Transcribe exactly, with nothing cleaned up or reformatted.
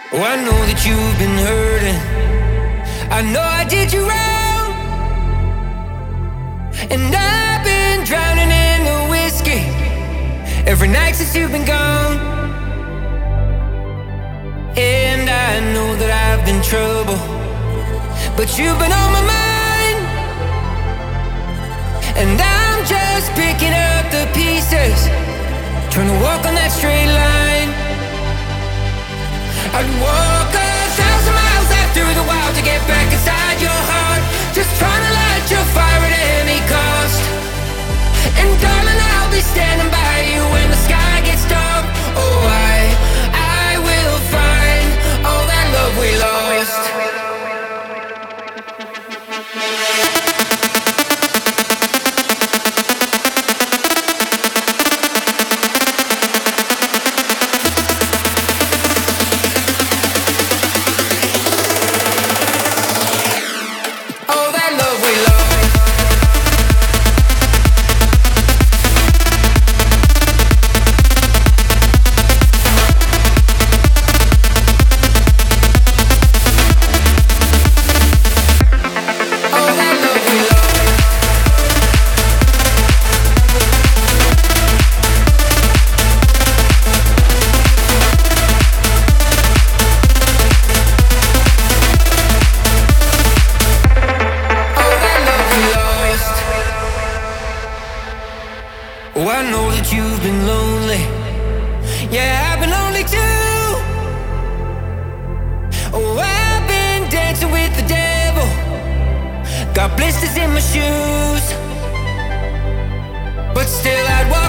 Oh, I know that you've been hurting. I know I did you wrong, and I've been drowning in the whiskey every night since you've been gone. And I know that I've been trouble, but you've been on my mind, and I'm just picking up the pieces, trying to walk on that straight line. I'd walk a thousand miles out through the wild to get back inside your heart, just trying to light your fire at any cost. And darling, I'll be standing by you when the sky gets dark. Oh, I, I will find all that love we lost. Oh, I know that you've been lonely. Yeah, I've been lonely too. Oh, I've been dancing with the devil, got blisters in my shoes, but still I'd walk